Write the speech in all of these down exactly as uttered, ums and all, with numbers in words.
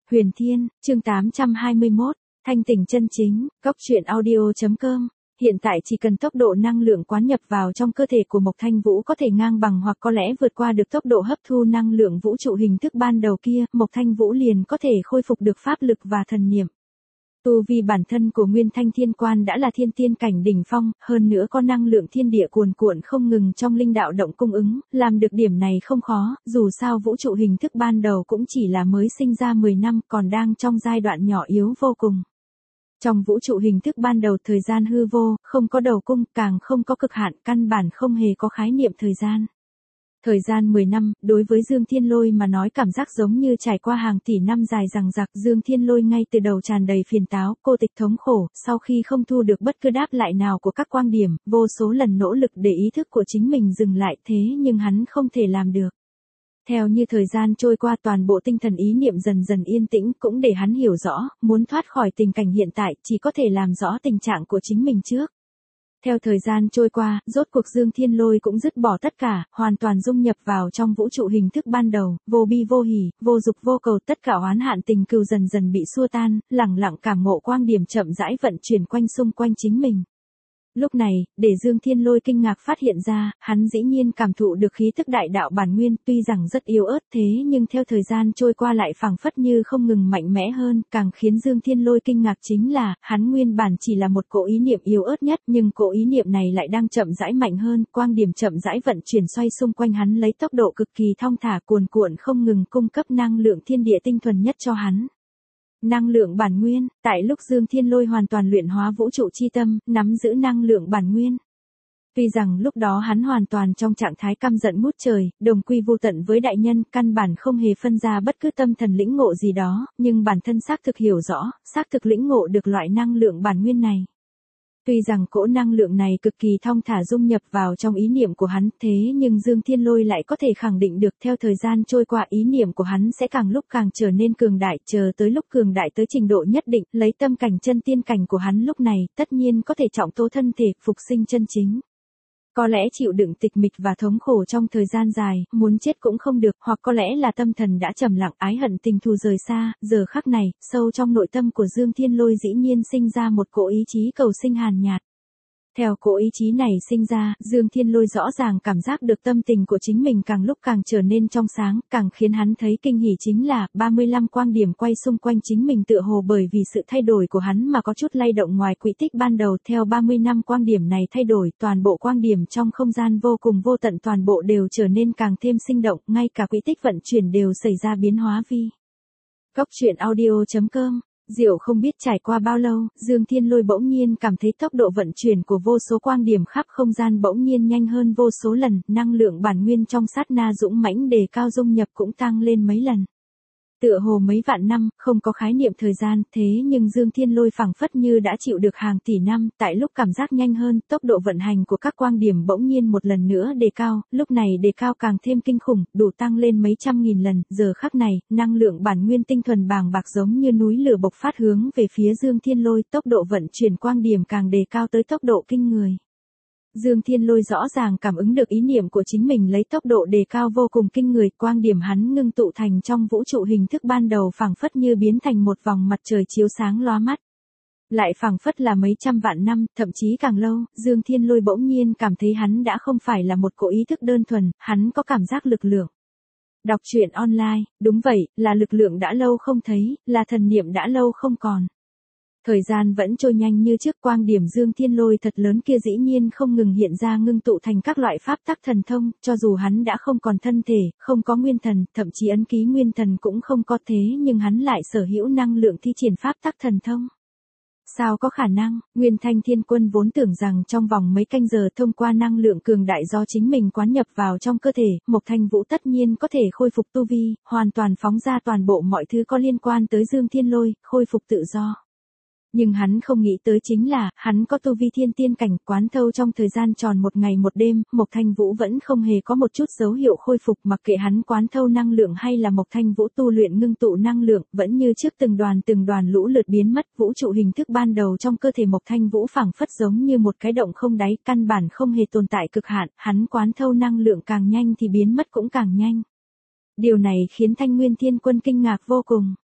Huyền Thiên, chương tám trăm hai mươi mốt, thanh tỉnh chân chính, góc truyện audio chấm com. Hiện tại chỉ cần tốc độ năng lượng quán nhập vào trong cơ thể của Mộc Thanh Vũ có thể ngang bằng hoặc có lẽ vượt qua được tốc độ hấp thu năng lượng vũ trụ hình thức ban đầu kia, Mộc Thanh Vũ liền có thể khôi phục được pháp lực và thần niệm. Tu vi bản thân của Nguyên Thanh Thiên Quan đã là thiên tiên cảnh đỉnh phong, hơn nữa có năng lượng thiên địa cuồn cuộn không ngừng trong linh đạo động cung ứng, làm được điểm này không khó, dù sao vũ trụ hình thức ban đầu cũng chỉ là mới sinh ra mười năm, còn đang trong giai đoạn nhỏ yếu vô cùng. Trong vũ trụ hình thức ban đầu thời gian hư vô, không có đầu cung, càng không có cực hạn, căn bản không hề có khái niệm thời gian. Thời gian mười năm, đối với Dương Thiên Lôi mà nói cảm giác giống như trải qua hàng tỷ năm dài dằng dặc. Dương Thiên Lôi ngay từ đầu tràn đầy phiền táo, cô tịch thống khổ, sau khi không thu được bất cứ đáp lại nào của các quang điểm, vô số lần nỗ lực để ý thức của chính mình dừng lại, thế nhưng hắn không thể làm được. Theo như thời gian trôi qua, toàn bộ tinh thần ý niệm dần dần yên tĩnh, cũng để hắn hiểu rõ, muốn thoát khỏi tình cảnh hiện tại, chỉ có thể làm rõ tình trạng của chính mình trước. Theo thời gian trôi qua, rốt cuộc Dương Thiên Lôi cũng dứt bỏ tất cả, hoàn toàn dung nhập vào trong vũ trụ hình thức ban đầu, vô bi vô hỉ, vô dục vô cầu, tất cả oán hạn tình cừu dần dần bị xua tan, lẳng lặng cảm ngộ quang điểm chậm rãi vận chuyển quanh xung quanh chính mình. Lúc này, để Dương Thiên Lôi kinh ngạc phát hiện ra, hắn dĩ nhiên cảm thụ được khí tức đại đạo bản nguyên, tuy rằng rất yếu ớt thế nhưng theo thời gian trôi qua lại phảng phất như không ngừng mạnh mẽ hơn, càng khiến Dương Thiên Lôi kinh ngạc chính là, hắn nguyên bản chỉ là một cỗ ý niệm yếu ớt nhất, nhưng cỗ ý niệm này lại đang chậm rãi mạnh hơn, quang điểm chậm rãi vận chuyển xoay xung quanh hắn lấy tốc độ cực kỳ thong thả cuồn cuộn không ngừng cung cấp năng lượng thiên địa tinh thuần nhất cho hắn. Năng lượng bản nguyên, tại lúc Dương Thiên Lôi hoàn toàn luyện hóa vũ trụ chi tâm, nắm giữ năng lượng bản nguyên. Tuy rằng lúc đó hắn hoàn toàn trong trạng thái căm giận ngút trời, đồng quy vu tận với đại nhân, căn bản không hề phân ra bất cứ tâm thần lĩnh ngộ gì đó, nhưng bản thân xác thực hiểu rõ, xác thực lĩnh ngộ được loại năng lượng bản nguyên này. Tuy rằng cỗ năng lượng này cực kỳ thong thả dung nhập vào trong ý niệm của hắn, thế nhưng Dương Thiên Lôi lại có thể khẳng định được theo thời gian trôi qua ý niệm của hắn sẽ càng lúc càng trở nên cường đại, chờ tới lúc cường đại tới trình độ nhất định, lấy tâm cảnh chân tiên cảnh của hắn lúc này, tất nhiên có thể trọng tố thân thể, phục sinh chân chính. Có lẽ chịu đựng tịch mịch và thống khổ trong thời gian dài, muốn chết cũng không được, hoặc có lẽ là tâm thần đã trầm lặng, ái hận tình thù rời xa, giờ khắc này, sâu trong nội tâm của Dương Thiên Lôi dĩ nhiên sinh ra một cỗ ý chí cầu sinh hàn nhạt. Theo cỗ ý chí này sinh ra, Dương Thiên Lôi rõ ràng cảm giác được tâm tình của chính mình càng lúc càng trở nên trong sáng, càng khiến hắn thấy kinh hỉ chính là, ba mươi lăm quang điểm quay xung quanh chính mình tựa hồ bởi vì sự thay đổi của hắn mà có chút lay động ngoài quỹ tích ban đầu. Theo ba mươi năm quang điểm này thay đổi, toàn bộ quang điểm trong không gian vô cùng vô tận toàn bộ đều trở nên càng thêm sinh động, ngay cả quỹ tích vận chuyển đều xảy ra biến hóa vi. Góc truyện audio chấm com. Diệu không biết trải qua bao lâu, Dương Thiên Lôi bỗng nhiên cảm thấy tốc độ vận chuyển của vô số quang điểm khắp không gian bỗng nhiên nhanh hơn vô số lần, năng lượng bản nguyên trong sát na dũng mãnh đề cao dung nhập cũng tăng lên mấy lần. Tựa hồ mấy vạn năm, không có khái niệm thời gian, thế nhưng Dương Thiên Lôi phảng phất như đã chịu được hàng tỷ năm, tại lúc cảm giác nhanh hơn, tốc độ vận hành của các quang điểm bỗng nhiên một lần nữa đề cao, lúc này đề cao càng thêm kinh khủng, đủ tăng lên mấy trăm nghìn lần, giờ khắc này, năng lượng bản nguyên tinh thuần bàng bạc giống như núi lửa bộc phát hướng về phía Dương Thiên Lôi, tốc độ vận chuyển quang điểm càng đề cao tới tốc độ kinh người. Dương Thiên Lôi rõ ràng cảm ứng được ý niệm của chính mình lấy tốc độ đề cao vô cùng kinh người, quang điểm hắn ngưng tụ thành trong vũ trụ hình thức ban đầu phảng phất như biến thành một vòng mặt trời chiếu sáng lóa mắt. Lại phảng phất là mấy trăm vạn năm, thậm chí càng lâu, Dương Thiên Lôi bỗng nhiên cảm thấy hắn đã không phải là một cỗ ý thức đơn thuần, hắn có cảm giác lực lượng. Đọc truyện online, đúng vậy, là lực lượng đã lâu không thấy, là thần niệm đã lâu không còn. Thời gian vẫn trôi nhanh như trước, quang điểm Dương Thiên Lôi thật lớn kia dĩ nhiên không ngừng hiện ra ngưng tụ thành các loại pháp tắc thần thông, cho dù hắn đã không còn thân thể, không có nguyên thần, thậm chí ấn ký nguyên thần cũng không có thế nhưng hắn lại sở hữu năng lượng thi triển pháp tắc thần thông. Sao có khả năng, Nguyên Thanh Thiên Quân vốn tưởng rằng trong vòng mấy canh giờ thông qua năng lượng cường đại do chính mình quán nhập vào trong cơ thể, Mộc Thanh Vũ tất nhiên có thể khôi phục tu vi, hoàn toàn phóng ra toàn bộ mọi thứ có liên quan tới Dương Thiên Lôi, khôi phục tự do. Nhưng hắn không nghĩ tới chính là, hắn có tu vi thiên tiên cảnh quán thâu trong thời gian tròn một ngày một đêm, Mộc Thanh Vũ vẫn không hề có một chút dấu hiệu khôi phục, mặc kệ hắn quán thâu năng lượng hay là Mộc Thanh Vũ tu luyện ngưng tụ năng lượng, vẫn như trước từng đoàn từng đoàn lũ lượt biến mất, vũ trụ hình thức ban đầu trong cơ thể Mộc Thanh Vũ phảng phất giống như một cái động không đáy, căn bản không hề tồn tại cực hạn, hắn quán thâu năng lượng càng nhanh thì biến mất cũng càng nhanh. Điều này khiến Thanh Nguyên Thiên Quân kinh ngạc vô cùng.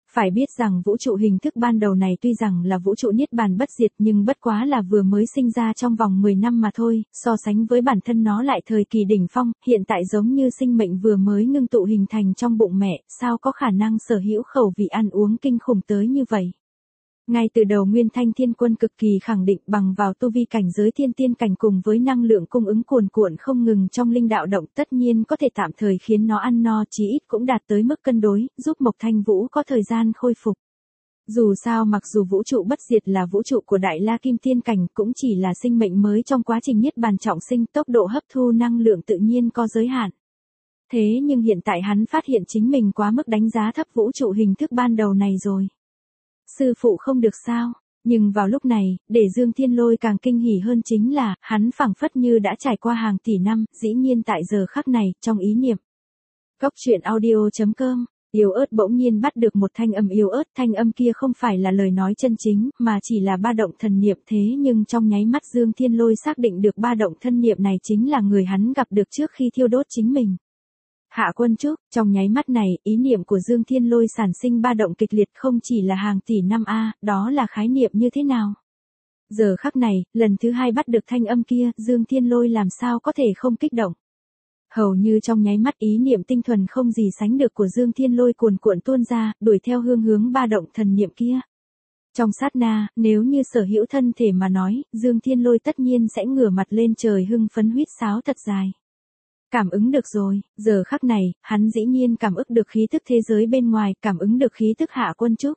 Phải biết rằng vũ trụ hình thức ban đầu này tuy rằng là vũ trụ niết bàn bất diệt nhưng bất quá là vừa mới sinh ra trong vòng mười năm mà thôi, so sánh với bản thân nó lại thời kỳ đỉnh phong, hiện tại giống như sinh mệnh vừa mới ngưng tụ hình thành trong bụng mẹ, sao có khả năng sở hữu khẩu vị ăn uống kinh khủng tới như vậy. Ngay từ đầu Nguyên Thanh Thiên Quân cực kỳ khẳng định bằng vào tu vi cảnh giới thiên tiên cảnh cùng với năng lượng cung ứng cuồn cuộn không ngừng trong linh đạo động tất nhiên có thể tạm thời khiến nó ăn no chí ít cũng đạt tới mức cân đối, giúp Mộc Thanh Vũ có thời gian khôi phục. Dù sao mặc dù vũ trụ bất diệt là vũ trụ của Đại La Kim Tiên Cảnh cũng chỉ là sinh mệnh mới trong quá trình niết bàn trọng sinh, tốc độ hấp thu năng lượng tự nhiên có giới hạn. Thế nhưng hiện tại hắn phát hiện chính mình quá mức đánh giá thấp vũ trụ hình thức ban đầu này rồi. Sư phụ không được sao, nhưng vào lúc này, để Dương Thiên Lôi càng kinh hỉ hơn chính là, hắn phảng phất như đã trải qua hàng tỷ năm, dĩ nhiên tại giờ khắc này, trong ý niệm. Cốc truyện audio chấm com, yếu ớt bỗng nhiên bắt được một thanh âm yếu ớt, thanh âm kia không phải là lời nói chân chính, mà chỉ là ba động thần niệm thế nhưng trong nháy mắt Dương Thiên Lôi xác định được ba động thân niệm này chính là người hắn gặp được trước khi thiêu đốt chính mình. Hạ Quân Trúc, trong nháy mắt này, ý niệm của Dương Thiên Lôi sản sinh ba động kịch liệt không chỉ là hàng tỷ năm a, đó là khái niệm như thế nào? Giờ khắc này, lần thứ hai bắt được thanh âm kia, Dương Thiên Lôi làm sao có thể không kích động? Hầu như trong nháy mắt ý niệm tinh thuần không gì sánh được của Dương Thiên Lôi cuồn cuộn tuôn ra, đuổi theo hương hướng ba động thần niệm kia. Trong sát na, nếu như sở hữu thân thể mà nói, Dương Thiên Lôi tất nhiên sẽ ngửa mặt lên trời hưng phấn huýt sáo thật dài. Cảm ứng được rồi, giờ khắc này, hắn dĩ nhiên cảm ứng được khí thức thế giới bên ngoài, cảm ứng được khí thức Hạ Quân Trúc.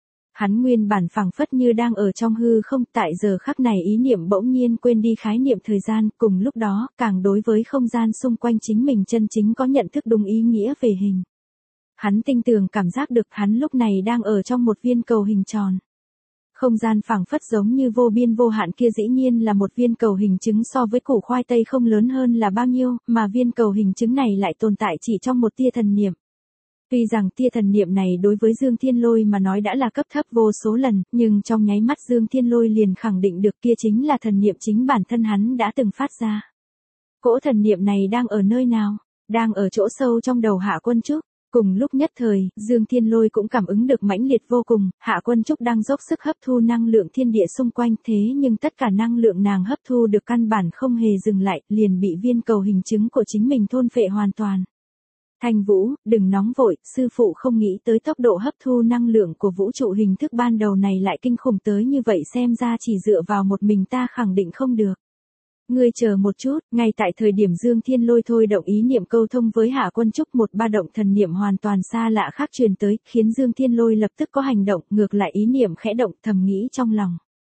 Hắn nguyên bản phảng phất như đang ở trong hư không, tại giờ khắc này ý niệm bỗng nhiên quên đi khái niệm thời gian, cùng lúc đó, càng đối với không gian xung quanh chính mình chân chính có nhận thức đúng ý nghĩa về hình. Hắn tinh tường cảm giác được hắn lúc này đang ở trong một viên cầu hình tròn. Không gian phảng phất giống như vô biên vô hạn kia dĩ nhiên là một viên cầu hình trứng so với củ khoai tây không lớn hơn là bao nhiêu, mà viên cầu hình trứng này lại tồn tại chỉ trong một tia thần niệm. Tuy rằng tia thần niệm này đối với Dương Thiên Lôi mà nói đã là cấp thấp vô số lần, nhưng trong nháy mắt Dương Thiên Lôi liền khẳng định được kia chính là thần niệm chính bản thân hắn đã từng phát ra. Cỗ thần niệm này đang ở nơi nào? Đang ở chỗ sâu trong đầu Hạ Quân Trúc. Cùng lúc nhất thời, Dương Thiên Lôi cũng cảm ứng được mãnh liệt vô cùng, Hạ Quân Trúc đang dốc sức hấp thu năng lượng thiên địa xung quanh thế nhưng tất cả năng lượng nàng hấp thu được căn bản không hề dừng lại, liền bị viên cầu hình trứng của chính mình thôn phệ hoàn toàn. Thanh Vũ, đừng nóng vội, sư phụ không nghĩ tới tốc độ hấp thu năng lượng của vũ trụ hình thức ban đầu này lại kinh khủng tới như vậy xem ra chỉ dựa vào một mình ta khẳng định không được. Ngươi chờ một chút, ngay tại thời điểm Dương Thiên Lôi thôi động ý niệm câu thông với Hạ Quân Trúc một ba động thần niệm hoàn toàn xa lạ khác truyền tới, khiến Dương Thiên Lôi lập tức có hành động, ngược lại ý niệm khẽ động thầm nghĩ trong lòng.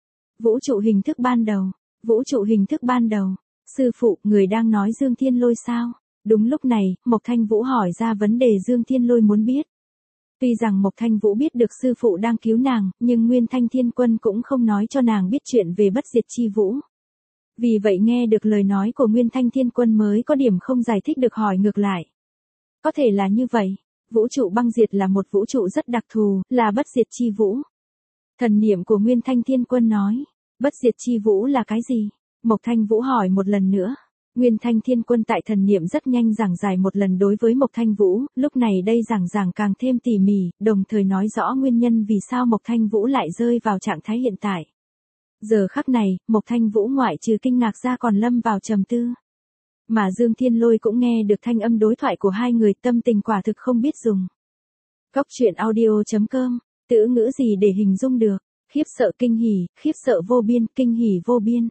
Vũ trụ hình thức ban đầu, vũ trụ hình thức ban đầu, sư phụ, người đang nói Dương Thiên Lôi sao? Đúng lúc này, Mộc Thanh Vũ hỏi ra vấn đề Dương Thiên Lôi muốn biết. Tuy rằng Mộc Thanh Vũ biết được sư phụ đang cứu nàng, nhưng Nguyên Thanh Thiên Quân cũng không nói cho nàng biết chuyện về bất diệt chi vũ. Vì vậy nghe được lời nói của Nguyên Thanh Thiên Quân mới có điểm không giải thích được hỏi ngược lại. Có thể là như vậy, vũ trụ băng diệt là một vũ trụ rất đặc thù, là bất diệt chi vũ. Thần niệm của Nguyên Thanh Thiên Quân nói, bất diệt chi vũ là cái gì? Mộc Thanh Vũ hỏi một lần nữa. Nguyên Thanh Thiên Quân tại thần niệm rất nhanh giảng giải một lần đối với Mộc Thanh Vũ, lúc này đây giảng giảng càng thêm tỉ mỉ, đồng thời nói rõ nguyên nhân vì sao Mộc Thanh Vũ lại rơi vào trạng thái hiện tại. Giờ khắc này, Mộc Thanh Vũ ngoại trừ kinh ngạc ra còn lâm vào trầm tư. Mà Dương Thiên Lôi cũng nghe được thanh âm đối thoại của hai người, tâm tình quả thực không biết dùng. Cốc truyện audio chấm com, từ ngữ gì để hình dung được, khiếp sợ kinh hỉ, khiếp sợ vô biên, kinh hỉ vô biên.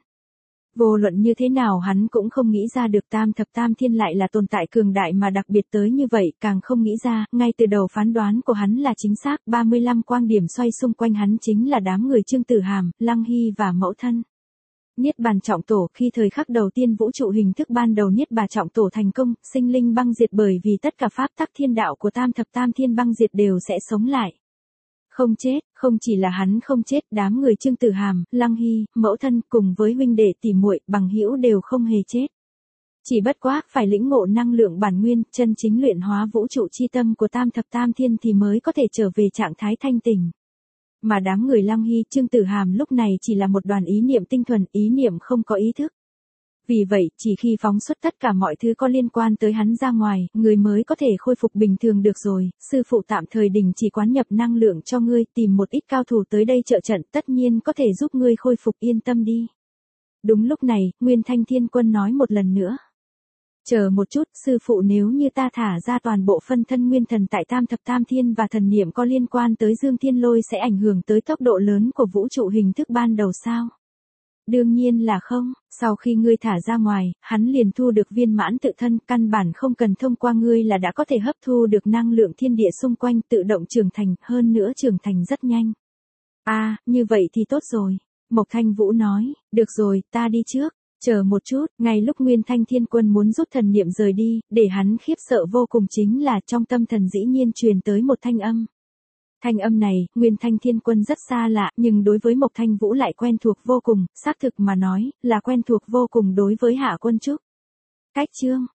Vô luận như thế nào hắn cũng không nghĩ ra được Tam Thập Tam Thiên lại là tồn tại cường đại mà đặc biệt tới như vậy, càng không nghĩ ra, ngay từ đầu phán đoán của hắn là chính xác, ba mươi lăm quang điểm xoay xung quanh hắn chính là đám người Trương Tử Hàm, Lăng Hy và mẫu thân. Niết bàn trọng tổ, khi thời khắc đầu tiên vũ trụ hình thức ban đầu niết bàn trọng tổ thành công, sinh linh băng diệt bởi vì tất cả pháp tắc thiên đạo của Tam Thập Tam Thiên băng diệt đều sẽ sống lại. Không chết, không chỉ là hắn không chết, đám người Trương Tử Hàm, Lăng Hy, mẫu thân cùng với huynh đệ tỷ muội, bằng hữu đều không hề chết. Chỉ bất quá phải lĩnh ngộ năng lượng bản nguyên, chân chính luyện hóa vũ trụ chi tâm của Tam Thập Tam Thiên thì mới có thể trở về trạng thái thanh tỉnh. Mà đám người Lăng Hy, Trương Tử Hàm lúc này chỉ là một đoàn ý niệm tinh thuần, ý niệm không có ý thức. Vì vậy, chỉ khi phóng xuất tất cả mọi thứ có liên quan tới hắn ra ngoài, người mới có thể khôi phục bình thường được rồi. Sư phụ tạm thời đình chỉ quán nhập năng lượng cho ngươi, tìm một ít cao thủ tới đây trợ trận, tất nhiên có thể giúp ngươi khôi phục, yên tâm đi. Đúng lúc này, Nguyên Thanh Thiên Quân nói một lần nữa. Chờ một chút, sư phụ, nếu như ta thả ra toàn bộ phân thân nguyên thần tại Tam Thập Tam Thiên và thần niệm có liên quan tới Dương Thiên Lôi sẽ ảnh hưởng tới tốc độ lớn của vũ trụ hình thức ban đầu sao? Đương nhiên là không, sau khi ngươi thả ra ngoài, hắn liền thu được viên mãn tự thân, căn bản không cần thông qua ngươi là đã có thể hấp thu được năng lượng thiên địa xung quanh, tự động trưởng thành, hơn nữa trưởng thành rất nhanh. À, như vậy thì tốt rồi. Mộc Thanh Vũ nói, được rồi, ta đi trước. Chờ một chút, ngay lúc Nguyên Thanh Thiên Quân muốn rút thần niệm rời đi, để hắn khiếp sợ vô cùng chính là trong tâm thần dĩ nhiên truyền tới một thanh âm. Thanh âm này, Nguyên Thanh Thiên Quân rất xa lạ, nhưng đối với Mộc Thanh Vũ lại quen thuộc vô cùng, xác thực mà nói, là quen thuộc vô cùng đối với Hạ Quân Trúc. Cách chương